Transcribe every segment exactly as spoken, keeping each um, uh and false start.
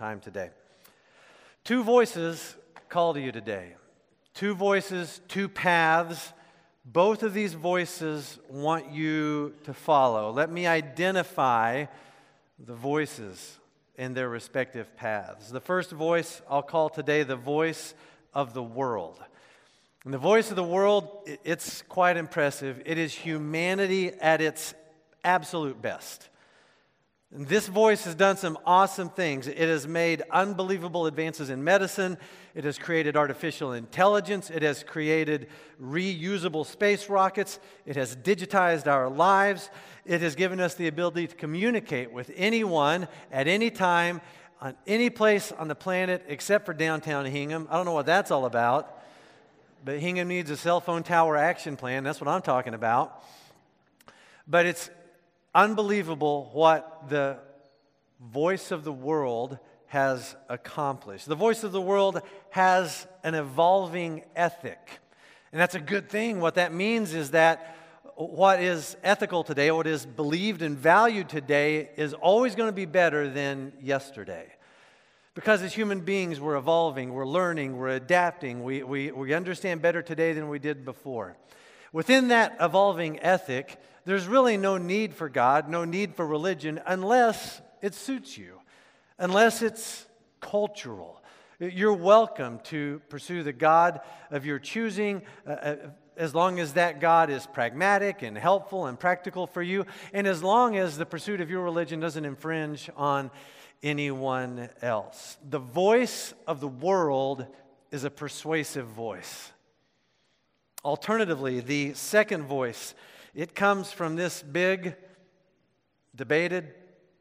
time today. Two voices call to you today. Two voices, two paths. Both of these voices want you to follow. Let me identify the voices in their respective paths. The first voice I'll call today the voice of the world. And the voice of the world, it's quite impressive. It is humanity at its absolute best. And this voice has done some awesome things. It has made unbelievable advances in medicine. It has created artificial intelligence. It has created reusable space rockets. It has digitized our lives. It has given us the ability to communicate with anyone at any time, on any place on the planet except for downtown Hingham. I don't know what that's all about, but Hingham needs a cell phone tower action plan. That's what I'm talking about. But it's unbelievable what the voice of the world has accomplished. The voice of the world has an evolving ethic. And that's a good thing. What that means is that what is ethical today, what is believed and valued today, is always going to be better than yesterday. Because as human beings, we're evolving, we're learning, we're adapting, we, we, we understand better today than we did before. Within that evolving ethic, there's really no need for God, no need for religion, unless it suits you, unless it's cultural. You're welcome to pursue the God of your choosing, uh, as long as that God is pragmatic and helpful and practical for you, and as long as the pursuit of your religion doesn't infringe on anyone else. The voice of the world is a persuasive voice. Alternatively, the second voice, it comes from this big, debated,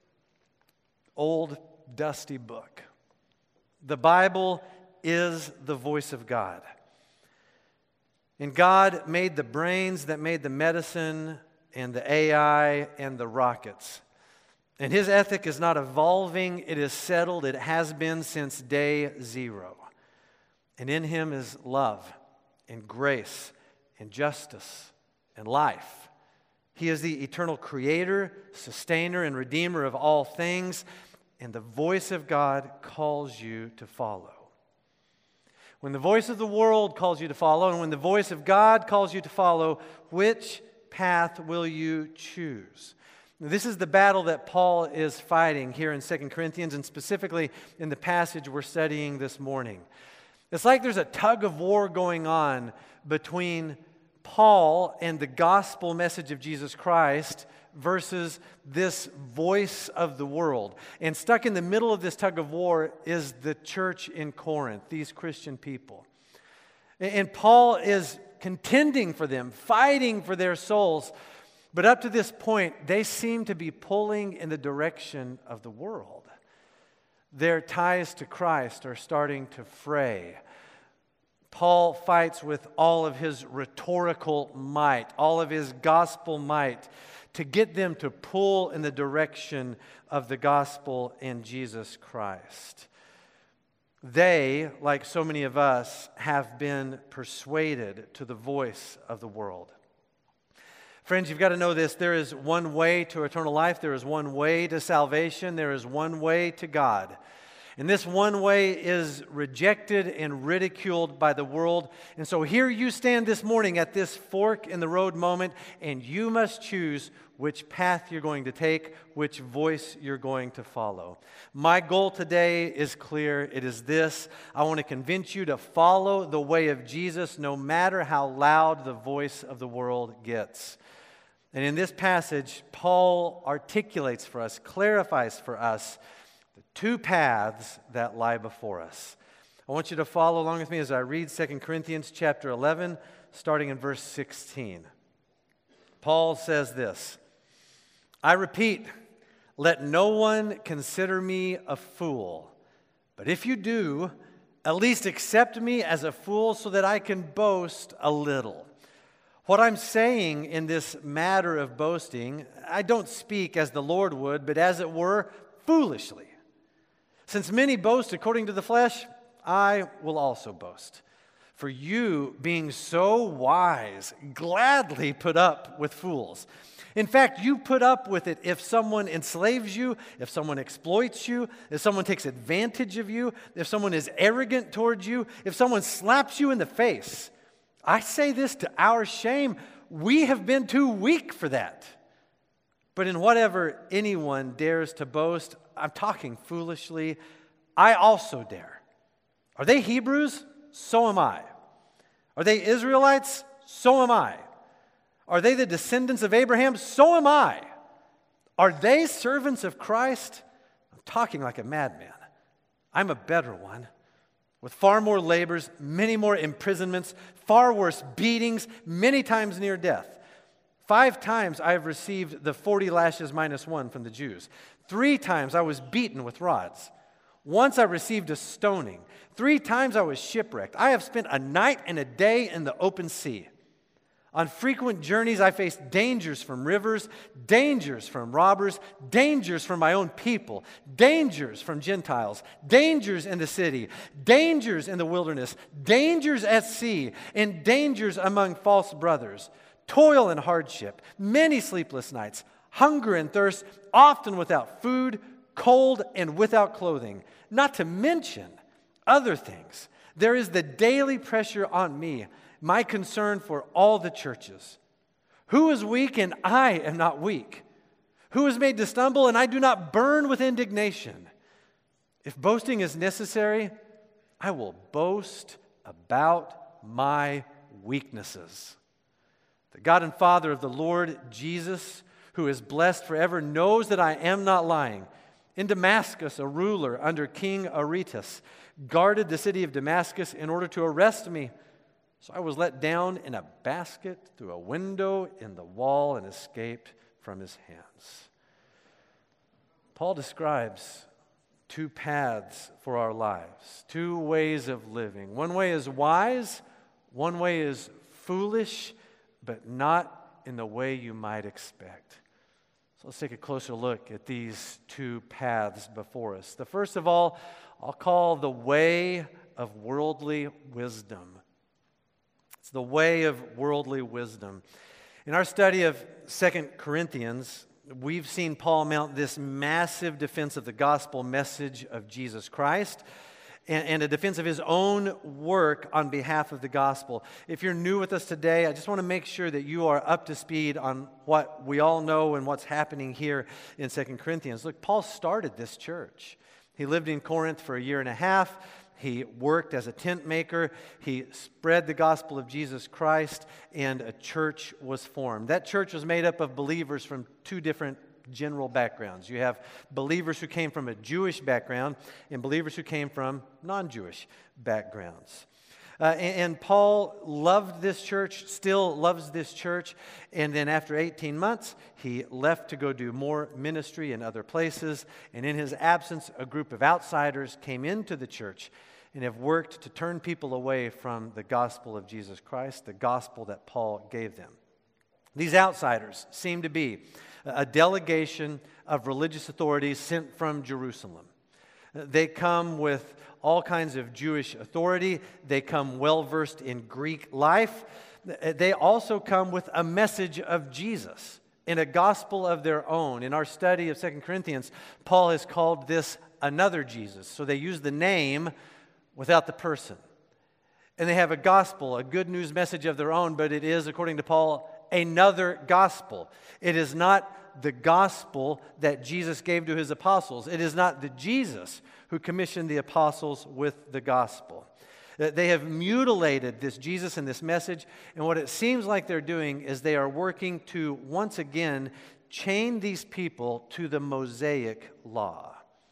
old, dusty book. The Bible is the voice of God. And God made the brains that made the medicine and the A I and the rockets. And His ethic is not evolving, it is settled, it has been since day zero. And in Him is love and grace and justice and life. He is the eternal creator, sustainer, and redeemer of all things, and the voice of God calls you to follow. When the voice of the world calls you to follow, and when the voice of God calls you to follow, which path will you choose? This is the battle that Paul is fighting here in Second Corinthians, and specifically in the passage we're studying this morning. It's like there's a tug of war going on between Paul and the gospel message of Jesus Christ versus this voice of the world. And stuck in the middle of this tug of war is the church in Corinth, these Christian people. And Paul is contending for them, fighting for their souls. But up to this point, they seem to be pulling in the direction of the world. Their ties to Christ are starting to fray. Paul fights with all of his rhetorical might, all of his gospel might, to get them to pull in the direction of the gospel in Jesus Christ. They, like so many of us, have been persuaded to the voice of the world. Friends, you've got to know this. There is one way to eternal life. There is one way to salvation. There is one way to God. And this one way is rejected and ridiculed by the world. And so here you stand this morning at this fork in the road moment, and you must choose which path you're going to take, which voice you're going to follow. My goal today is clear. It is this: I want to convince you to follow the way of Jesus no matter how loud the voice of the world gets. And in this passage, Paul articulates for us, clarifies for us, the two paths that lie before us. I want you to follow along with me as I read Second Corinthians chapter eleven, starting in verse sixteen. Paul says this: I repeat, let no one consider me a fool. But if you do, at least accept me as a fool so that I can boast a little. What I'm saying in this matter of boasting, I don't speak as the Lord would, but as it were, foolishly. Since many boast according to the flesh, I will also boast. for you, being so wise, gladly put up with fools. In fact, you put up with it if someone enslaves you, if someone exploits you, if someone takes advantage of you, if someone is arrogant towards you, if someone slaps you in the face. I say this to our shame. We have been too weak for that. But in whatever anyone dares to boast, I'm talking foolishly, I also dare. Are they Hebrews? So am I. Are they Israelites? So am I. Are they the descendants of Abraham? So am I. Are they servants of Christ? I'm talking like a madman. I'm a better one, with far more labors, many more imprisonments, far worse beatings, many times near death. Five times I have received the forty lashes minus one from the Jews. Three times I was beaten with rods. Once I received a stoning. Three times I was shipwrecked. I have spent a night and a day in the open sea. On frequent journeys, I faced dangers from rivers, dangers from robbers, dangers from my own people, dangers from Gentiles, dangers in the city, dangers in the wilderness, dangers at sea, and dangers among false brothers, toil and hardship, many sleepless nights, hunger and thirst, often without food, cold and without clothing, not to mention other things. There is the daily pressure on me, my concern for all the churches. Who is weak and I am not weak? Who is made to stumble and I do not burn with indignation? If boasting is necessary, I will boast about my weaknesses. The God and Father of the Lord Jesus, who is blessed forever, knows that I am not lying. In Damascus, a ruler under King Aretas guarded the city of Damascus in order to arrest me. So I was let down in a basket through a window in the wall and escaped from his hands. Paul describes two paths for our lives, two ways of living. One way is wise, one way is foolish, but not in the way you might expect. So let's take a closer look at these two paths before us. The first of all, I'll call the way of worldly wisdom. It's the way of worldly wisdom. In our study of Second Corinthians, we've seen Paul mount this massive defense of the gospel message of Jesus Christ and, and a defense of his own work on behalf of the gospel. If you're new with us today, I just want to make sure that you are up to speed on what we all know and what's happening here in Second Corinthians. Look, Paul started this church. He lived in Corinth for a year and a half. He worked as a tent maker. He spread the gospel of Jesus Christ, and a church was formed. That church was made up of believers from two different general backgrounds. You have believers who came from a Jewish background and believers who came from non-Jewish backgrounds. Uh, and, and Paul loved this church, still loves this church, and then after eighteen months, he left to go do more ministry in other places, and in his absence, a group of outsiders came into the church and have worked to turn people away from the gospel of Jesus Christ, the gospel that Paul gave them. These outsiders seem to be a delegation of religious authorities sent from Jerusalem. They come with all kinds of Jewish authority. They come well-versed in Greek life. They also come with a message of Jesus in a gospel of their own. In our study of Second Corinthians, Paul has called this another Jesus. So they use the name without the person. And they have a gospel, a good news message of their own, but it is, according to Paul, another gospel. It is not the gospel that Jesus gave to his apostles. It is not the Jesus who commissioned the apostles with the gospel. They have mutilated this Jesus and this message, and what it seems like they're doing is they are working to once again chain these people to the Mosaic law.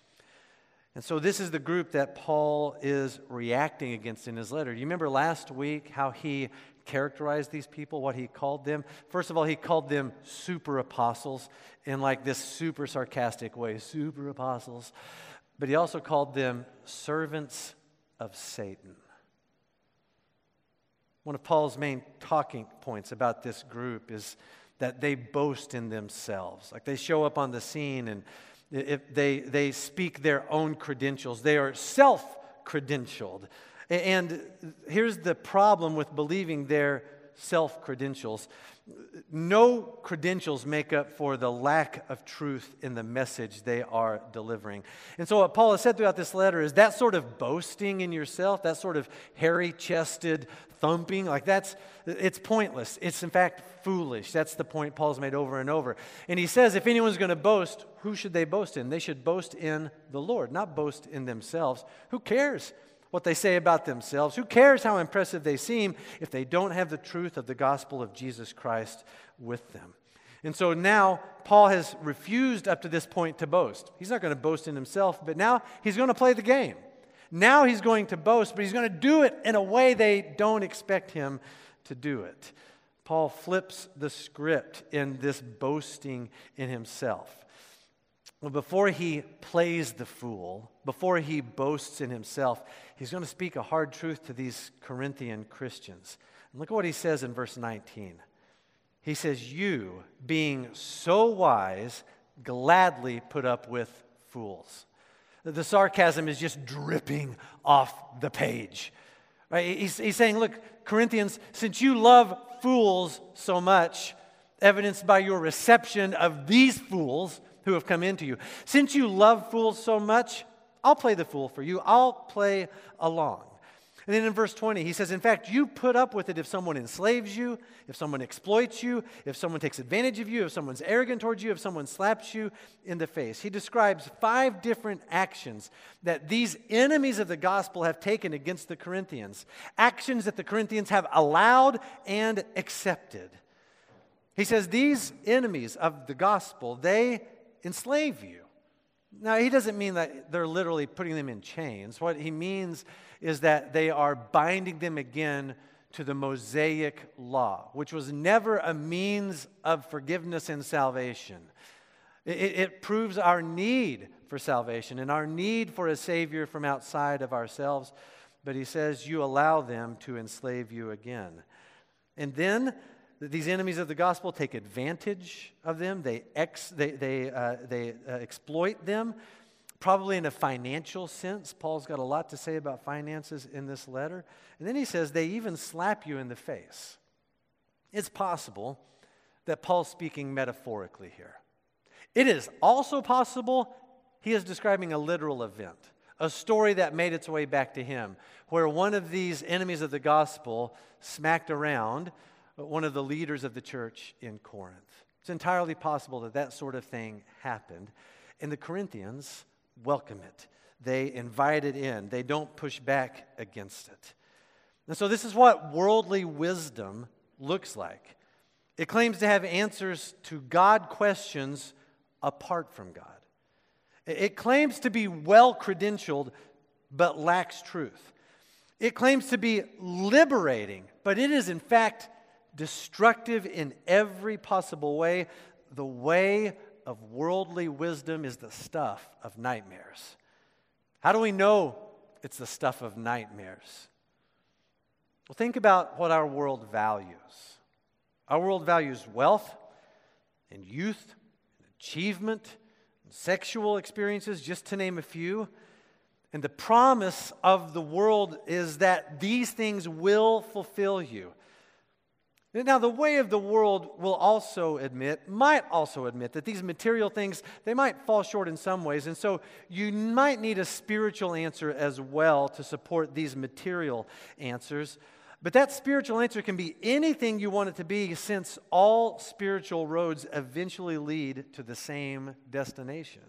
And so this is the group that Paul is reacting against in his letter. You remember last week how he characterized these people, what he called them? First of all, he called them super apostles in like this super sarcastic way, super apostles. But he also called them servants of Satan. One of Paul's main talking points about this group is that they boast in themselves. Like they show up on the scene and if they, they speak their own credentials. They are self-credentialed. And here's the problem with believing their self-credentials. No credentials make up for the lack of truth in the message they are delivering. And so what Paul has said throughout this letter is that sort of boasting in yourself, that sort of hairy-chested thumping, like that's, it's pointless. It's in fact foolish. That's the point Paul's made over and over. And he says if anyone's going to boast, who should they boast in? They should boast in the Lord, not boast in themselves. Who cares what they say about themselves? Who cares how impressive they seem if they don't have the truth of the gospel of Jesus Christ with them? And so now Paul has refused up to this point to boast. He's not going to boast in himself, but now he's going to play the game. Now he's going to boast, but he's going to do it in a way they don't expect him to do it. Paul flips the script in this boasting in himself. Well, before he plays the fool, before he boasts in himself, he's going to speak a hard truth to these Corinthian Christians. And look at what he says in verse nineteen. He says, "You, being so wise, gladly put up with fools." The sarcasm is just dripping off the page. Right? He's, he's saying, look, Corinthians, since you love fools so much, evidenced by your reception of these fools who have come into you, since you love fools so much, I'll play the fool for you. I'll play along. And then in verse twenty, he says, in fact, you put up with it if someone enslaves you, if someone exploits you, if someone takes advantage of you, if someone's arrogant towards you, if someone slaps you in the face. He describes five different actions that these enemies of the gospel have taken against the Corinthians, actions that the Corinthians have allowed and accepted. He says these enemies of the gospel, they enslave you. Now, he doesn't mean that they're literally putting them in chains. What he means is that they are binding them again to the Mosaic law, which was never a means of forgiveness and salvation. It, it proves our need for salvation and our need for a Savior from outside of ourselves. But he says you allow them to enslave you again. And then these enemies of the gospel take advantage of them. They ex, they they uh, they uh, exploit them, probably in a financial sense. Paul's got a lot to say about finances in this letter. And then he says they even slap you in the face. It's possible that Paul's speaking metaphorically here. It is also possible he is describing a literal event, a story that made its way back to him, where one of these enemies of the gospel smacked around one of the leaders of the church in Corinth. It's entirely possible that that sort of thing happened. And the Corinthians welcome it. They invite it in. They don't push back against it. And so this is what worldly wisdom looks like. It claims to have answers to God questions apart from God. It claims to be well-credentialed, but lacks truth. It claims to be liberating, but it is in fact destructive in every possible way. The way of worldly wisdom is the stuff of nightmares. How do we know it's the stuff of nightmares? Well, think about what our world values. Our world values wealth and youth and achievement and sexual experiences, just to name a few. And the promise of the world is that these things will fulfill you. Now, the way of the world will also admit, might also admit, that these material things, they might fall short in some ways. And so you might need a spiritual answer as well to support these material answers. But that spiritual answer can be anything you want it to be, since all spiritual roads eventually lead to the same destination.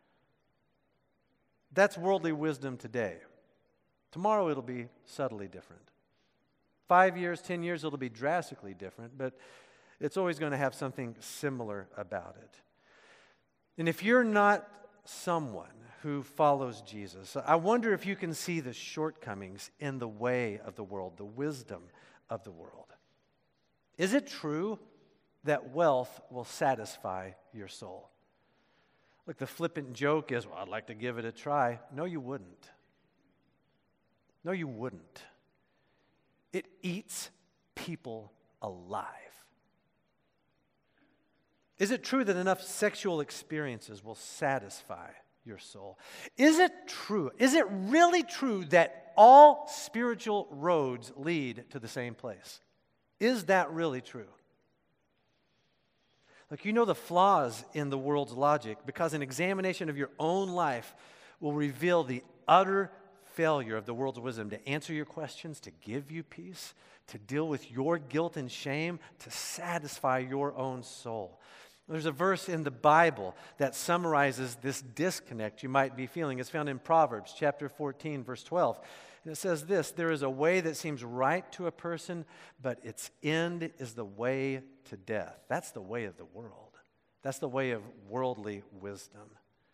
That's worldly wisdom today. Tomorrow it'll be subtly different. Five years, ten years, it'll be drastically different, but it's always going to have something similar about it. And if you're not someone who follows Jesus, I wonder if you can see the shortcomings in the way of the world, the wisdom of the world. Is it true that wealth will satisfy your soul? Look, the flippant joke is, well, I'd like to give it a try. No, you wouldn't. No, you wouldn't. It eats people alive. Is it true that enough sexual experiences will satisfy your soul? Is it true? Is it really true that all spiritual roads lead to the same place. Is that really true? Like, you know the flaws in the world's logic because an examination of your own life will reveal the utter failure of the world's wisdom to answer your questions, to give you peace, to deal with your guilt and shame, to satisfy your own soul. There's a verse in the Bible that summarizes this disconnect you might be feeling. It's found in Proverbs chapter fourteen, verse twelve. And it says this, "There is a way that seems right to a person, but its end is the way to death." That's the way of the world. That's the way of worldly wisdom.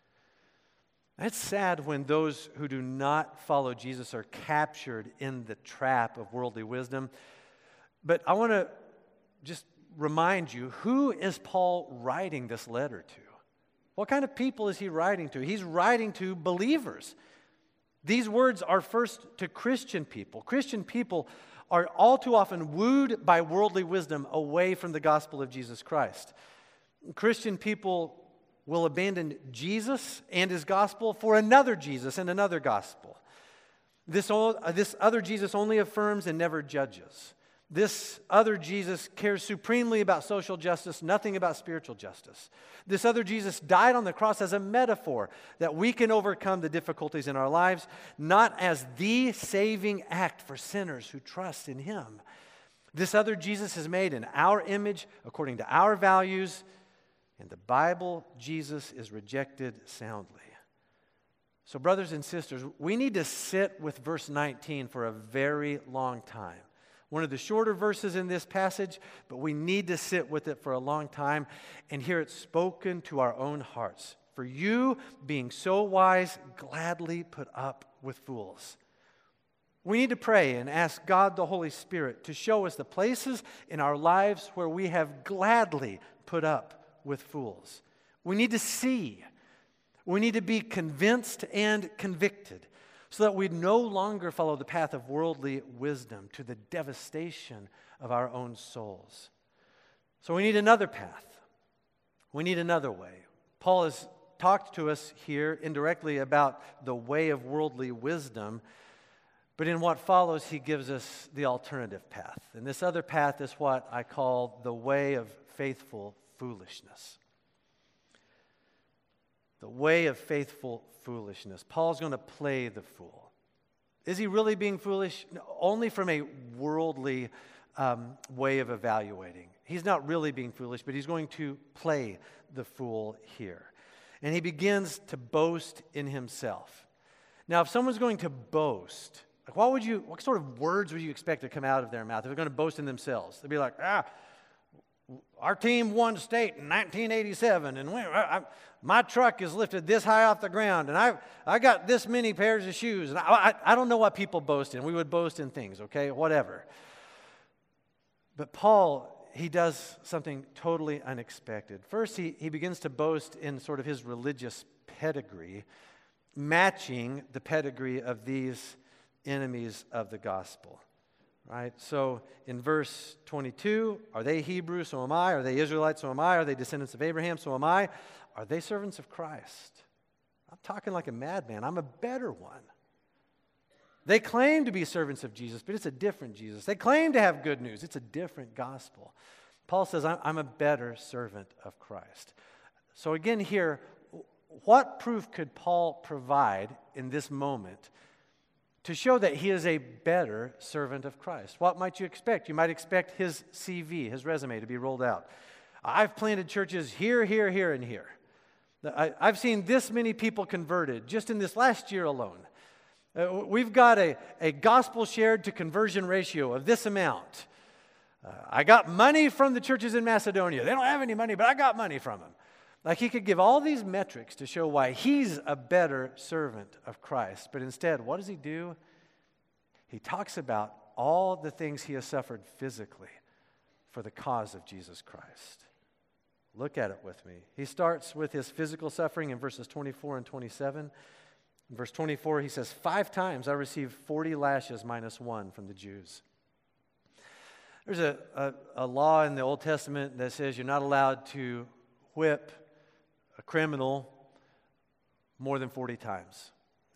It's sad when those who do not follow Jesus are captured in the trap of worldly wisdom. But I want to just remind you, who is Paul writing this letter to? What kind of people is he writing to? He's writing to believers. These words are first to Christian people. Christian people are all too often wooed by worldly wisdom away from the gospel of Jesus Christ. Christian people will abandon Jesus and his gospel for another Jesus and another gospel. This, all, this other Jesus only affirms and never judges. This other Jesus cares supremely about social justice, nothing about spiritual justice. This other Jesus died on the cross as a metaphor that we can overcome the difficulties in our lives, not as the saving act for sinners who trust in him. This other Jesus is made in our image, according to our values. In the Bible, Jesus is rejected soundly. So, brothers and sisters, we need to sit with verse nineteen for a very long time. One of the shorter verses in this passage, but we need to sit with it for a long time and hear it spoken to our own hearts. For you, being so wise, gladly put up with fools. We need to pray and ask God the Holy Spirit to show us the places in our lives where we have gladly put up with fools. We need to see. We need to be convinced and convicted so that we no longer follow the path of worldly wisdom to the devastation of our own souls. So we need another path. We need another way. Paul has talked to us here indirectly about the way of worldly wisdom, but in what follows, he gives us the alternative path. And this other path is what I call the way of faithful foolishness. The way of faithful foolishness. Paul's going to play the fool. Is he really being foolish? No, only from a worldly um, way of evaluating. He's not really being foolish, but he's going to play the fool here. And he begins to boast in himself. Now, if someone's going to boast, like what would you, what sort of words would you expect to come out of their mouth if they're going to boast in themselves? They'd be like, ah, our team won state in nineteen eighty-seven, and we, I, I, my truck is lifted this high off the ground, and I I got this many pairs of shoes. And I, I, I don't know what people boast in. We would boast in things, okay, whatever. But Paul, he does something totally unexpected. First, he, he begins to boast in sort of his religious pedigree, matching the pedigree of these enemies of the gospel. Right? So in verse twenty-two, are they Hebrews? So am I. Are they Israelites? So am I. Are they descendants of Abraham? So am I. Are they servants of Christ? I'm talking like a madman. I'm a better one. They claim to be servants of Jesus, but it's a different Jesus. They claim to have good news. It's a different gospel. Paul says, I'm a better servant of Christ. So again here, what proof could Paul provide in this moment to show that he is a better servant of Christ? What might you expect? You might expect his C V, his resume, to be rolled out. I've planted churches here, here, here, and here. I've seen this many people converted just in this last year alone. Uh, we've got a, a gospel shared to conversion ratio of this amount. Uh, I got money from the churches in Macedonia. They don't have any money, but I got money from them. Like he could give all these metrics to show why he's a better servant of Christ. But instead, what does he do? He talks about all the things he has suffered physically for the cause of Jesus Christ. Look at it with me. He starts with his physical suffering in verses twenty-four and twenty-seven. In verse twenty-four, he says, Five times I received forty lashes minus one from the Jews. There's a, a, a law in the Old Testament that says you're not allowed to whip a criminal more than forty times.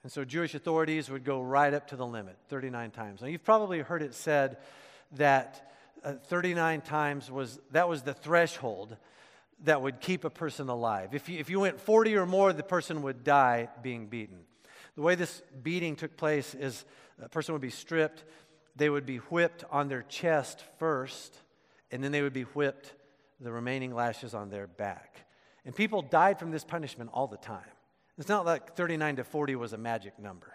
And so Jewish authorities would go right up to the limit, thirty-nine times. Now, you've probably heard it said that uh, thirty-nine times was, that was the threshold that would keep a person alive. If you, if you went forty or more, the person would die being beaten. The way this beating took place is a person would be stripped, they would be whipped on their chest first, and then they would be whipped the remaining lashes on their back. And people died from this punishment all the time. It's not like thirty-nine to forty was a magic number.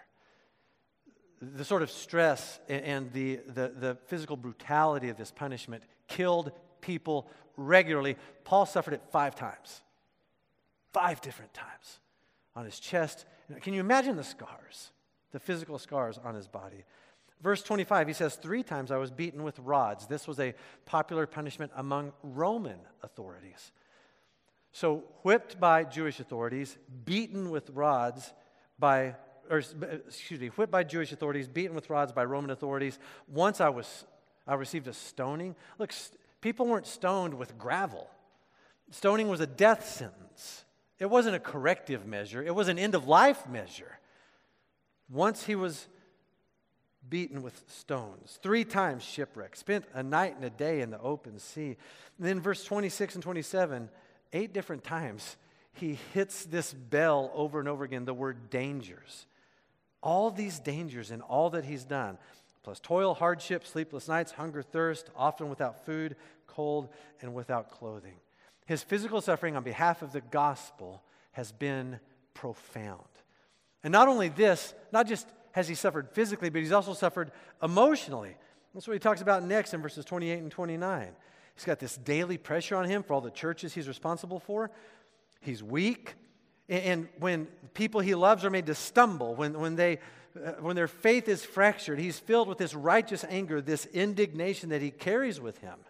The sort of stress and the, the, the physical brutality of this punishment killed people regularly. Paul suffered it five times. Five different times on his chest. Can you imagine the scars, the physical scars on his body? Verse twenty-five, he says, three times I was beaten with rods. This was a popular punishment among Roman authorities. So whipped by Jewish authorities, beaten with rods by, or excuse me, whipped by Jewish authorities, beaten with rods by Roman authorities. Once I was, I received a stoning. Look, people weren't stoned with gravel. Stoning was a death sentence. It wasn't a corrective measure. It was an end-of-life measure. Once he was beaten with stones. Three times shipwrecked. Spent a night and a day in the open sea. And then verse twenty-six and twenty-seven, eight different times, he hits this bell over and over again, the word dangers. All these dangers in all that he's done, plus toil, hardship, sleepless nights, hunger, thirst, often without food, cold, and without clothing. His physical suffering on behalf of the gospel has been profound. And not only this, not just has he suffered physically, but he's also suffered emotionally. That's what he talks about next in verses twenty-eight and twenty-nine. He's got this daily pressure on him for all the churches he's responsible for. He's weak. And when people he loves are made to stumble, when, when, they, uh, when their faith is fractured, he's filled with this righteous anger, this indignation that he carries with him.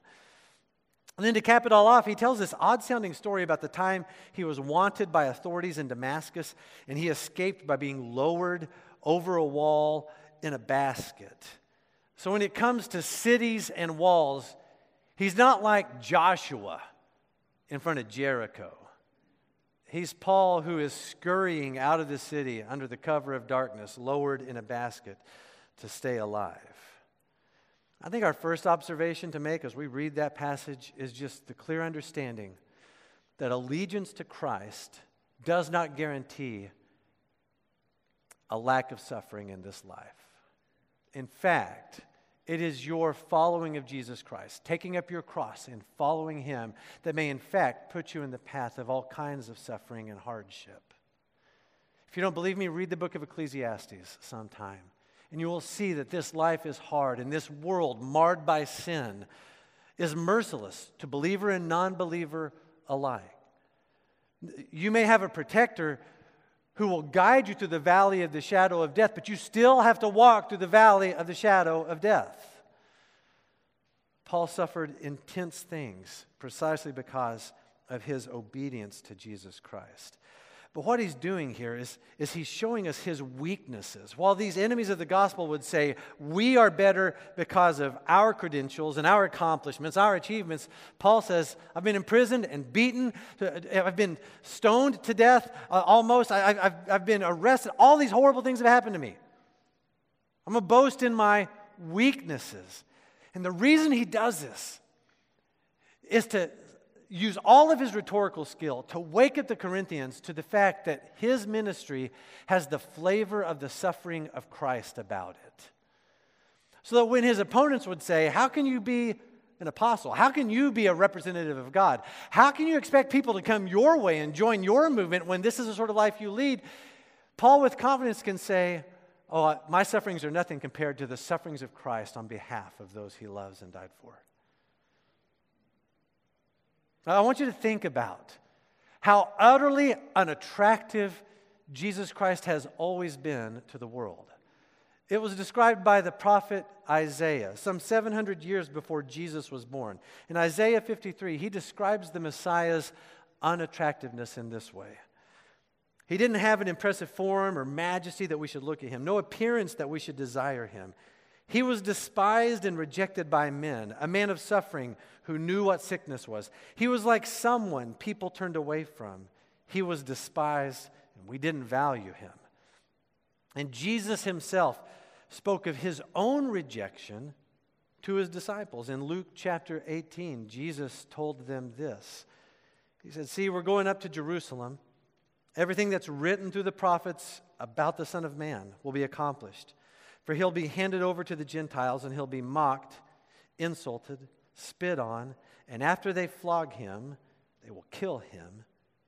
And then to cap it all off, he tells this odd-sounding story about the time he was wanted by authorities in Damascus, and he escaped by being lowered over a wall in a basket. So when it comes to cities and walls, he's not like Joshua in front of Jericho. He's Paul who is scurrying out of the city under the cover of darkness, lowered in a basket to stay alive. I think our first observation to make as we read that passage is just the clear understanding that allegiance to Christ does not guarantee a lack of suffering in this life. In fact, it is your following of Jesus Christ, taking up your cross and following Him, that may in fact put you in the path of all kinds of suffering and hardship. If you don't believe me, read the book of Ecclesiastes sometime, and you will see that this life is hard, and this world marred by sin is merciless to believer and non-believer alike. You may have a protector who will guide you through the valley of the shadow of death, but you still have to walk through the valley of the shadow of death. Paul suffered intense things precisely because of his obedience to Jesus Christ. But what he's doing here is, is he's showing us his weaknesses. While these enemies of the gospel would say, we are better because of our credentials and our accomplishments, our achievements, Paul says, I've been imprisoned and beaten, I've been stoned to death uh, almost, I, I've, I've been arrested, all these horrible things have happened to me. I'm going to boast in my weaknesses. And the reason he does this is to use all of his rhetorical skill to wake up the Corinthians to the fact that his ministry has the flavor of the suffering of Christ about it. So that when his opponents would say, how can you be an apostle? How can you be a representative of God? How can you expect people to come your way and join your movement when this is the sort of life you lead? Paul with confidence can say, oh, my sufferings are nothing compared to the sufferings of Christ on behalf of those he loves and died for. Now, I want you to think about how utterly unattractive Jesus Christ has always been to the world. It was described by the prophet Isaiah some seven hundred years before Jesus was born. In Isaiah fifty-three, he describes the Messiah's unattractiveness in this way. He didn't have an impressive form or majesty that we should look at him, no appearance that we should desire him. He was despised and rejected by men, a man of suffering who knew what sickness was. He was like someone people turned away from. He was despised, and we didn't value him. And Jesus himself spoke of his own rejection to his disciples. In Luke chapter eighteen, Jesus told them this. He said, "See, we're going up to Jerusalem. Everything that's written through the prophets about the Son of Man will be accomplished. For he'll be handed over to the Gentiles, and he'll be mocked, insulted, spit on, and after they flog him, they will kill him.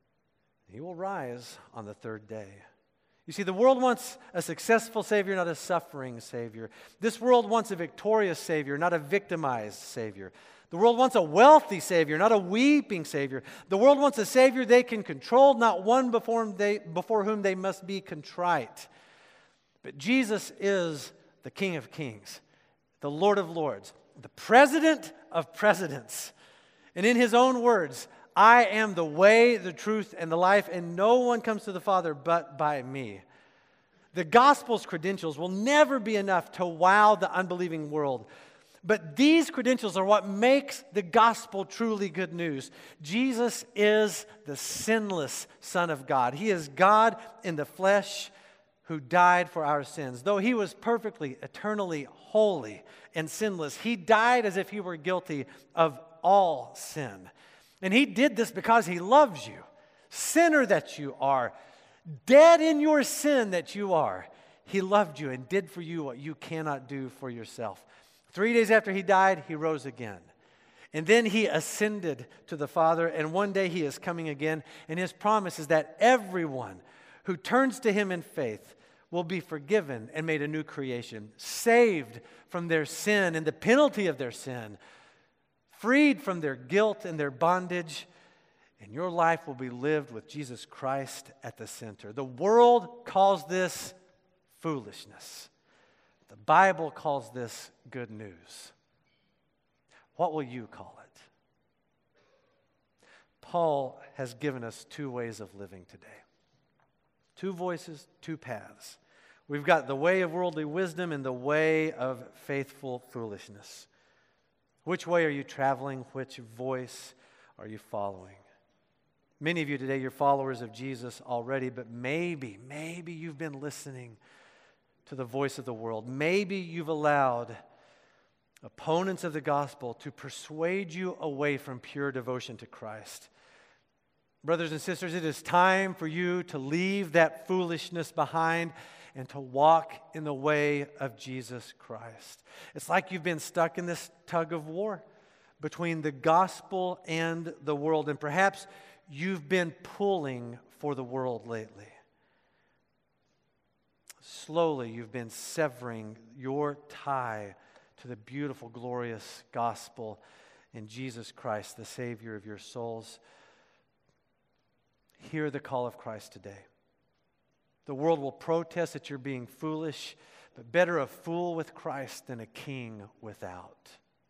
He will rise on the third day." You see, the world wants a successful Savior, not a suffering Savior. This world wants a victorious Savior, not a victimized Savior. The world wants a wealthy Savior, not a weeping Savior. The world wants a Savior they can control, not one before whom they, before whom they must be contrite. But Jesus is the King of Kings, the Lord of Lords, the President of Presidents. And in his own words, "I am the way, the truth, and the life, and no one comes to the Father but by me." The gospel's credentials will never be enough to wow the unbelieving world. But these credentials are what makes the gospel truly good news. Jesus is the sinless Son of God. He is God in the flesh who died for our sins. Though he was perfectly, eternally holy and sinless, he died as if he were guilty of all sin. And he did this because he loves you, sinner that you are, dead in your sin that you are. He loved you and did for you what you cannot do for yourself. Three days after he died, he rose again. And then he ascended to the Father, and one day he is coming again. And his promise is that everyone who turns to him in faith will be forgiven and made a new creation, saved from their sin and the penalty of their sin, freed from their guilt and their bondage, and your life will be lived with Jesus Christ at the center. The world calls this foolishness. The Bible calls this good news. What will you call it? Paul has given us two ways of living today. Two voices, two paths. We've got the way of worldly wisdom and the way of faithful foolishness. Which way are you traveling? Which voice are you following? Many of you today, you're followers of Jesus already, but maybe, maybe you've been listening to the voice of the world. Maybe you've allowed opponents of the gospel to persuade you away from pure devotion to Christ. Brothers and sisters, it is time for you to leave that foolishness behind and to walk in the way of Jesus Christ. It's like you've been stuck in this tug of war between the gospel and the world, and perhaps you've been pulling for the world lately. Slowly, you've been severing your tie to the beautiful, glorious gospel in Jesus Christ, the Savior of your souls. Hear the call of Christ today. The world will protest that you're being foolish, but better a fool with Christ than a king without.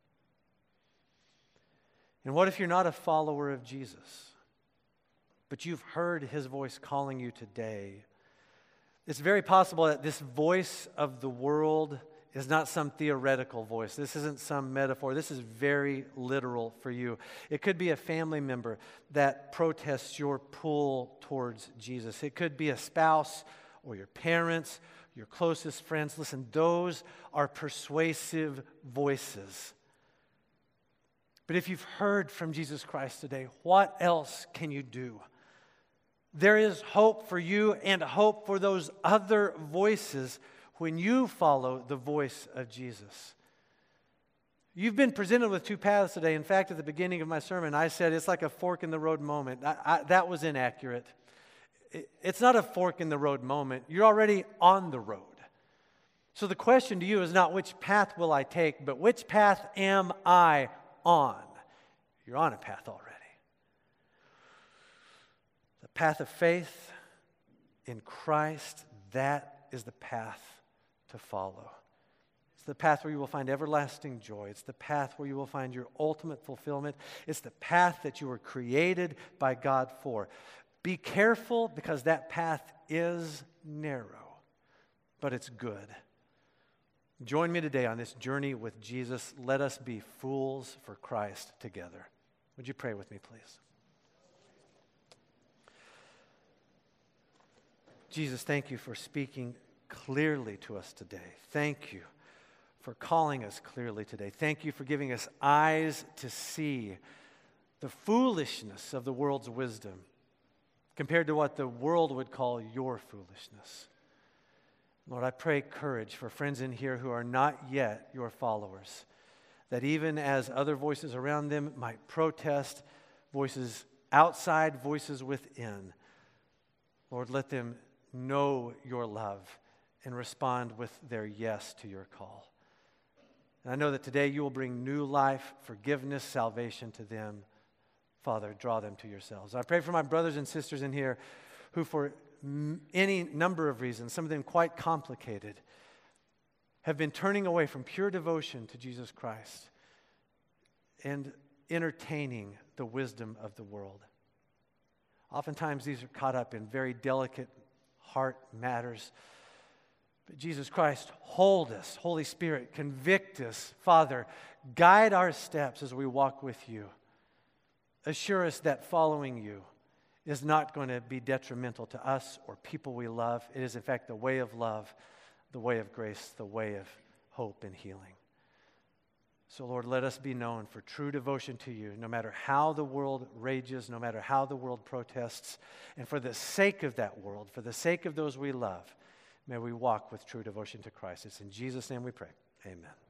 And what if you're not a follower of Jesus, but you've heard his voice calling you today? It's very possible that this voice of the world is not some theoretical voice. This isn't some metaphor. This is very literal for you. It could be a family member that protests your pull towards Jesus. It could be a spouse or your parents, your closest friends. Listen, those are persuasive voices. But if you've heard from Jesus Christ today, what else can you do? There is hope for you and hope for those other voices when you follow the voice of Jesus. You've been presented with two paths today. In fact, at the beginning of my sermon, I said it's like a fork in the road moment. I, I, that was inaccurate. It, it's not a fork in the road moment. You're already on the road. So the question to you is not which path will I take, but which path am I on? You're on a path already. The path of faith in Christ, that is the path to follow. It's the path where you will find everlasting joy. It's the path where you will find your ultimate fulfillment. It's the path that you were created by God for. Be careful, because that path is narrow, but it's good. Join me today on this journey with Jesus. Let us be fools for Christ together. Would you pray with me, please? Jesus, thank you for speaking clearly to us today. Thank you for calling us clearly today. Thank you for giving us eyes to see the foolishness of the world's wisdom compared to what the world would call your foolishness. Lord, I pray courage for friends in here who are not yet your followers, that even as other voices around them might protest, voices outside, voices within, Lord, let them know your love and respond with their yes to your call. And I know that today you will bring new life, forgiveness, salvation to them. Father, draw them to yourselves. I pray for my brothers and sisters in here who, for m- any number of reasons, some of them quite complicated, have been turning away from pure devotion to Jesus Christ and entertaining the wisdom of the world. Oftentimes these are caught up in very delicate heart matters. But Jesus Christ, hold us. Holy Spirit, convict us. Father, guide our steps as we walk with you. Assure us that following you is not going to be detrimental to us or people we love. It is, in fact, the way of love, the way of grace, the way of hope and healing. So, Lord, let us be known for true devotion to you, no matter how the world rages, no matter how the world protests. And for the sake of that world, for the sake of those we love, may we walk with true devotion to Christ. It's in Jesus' name we pray. Amen.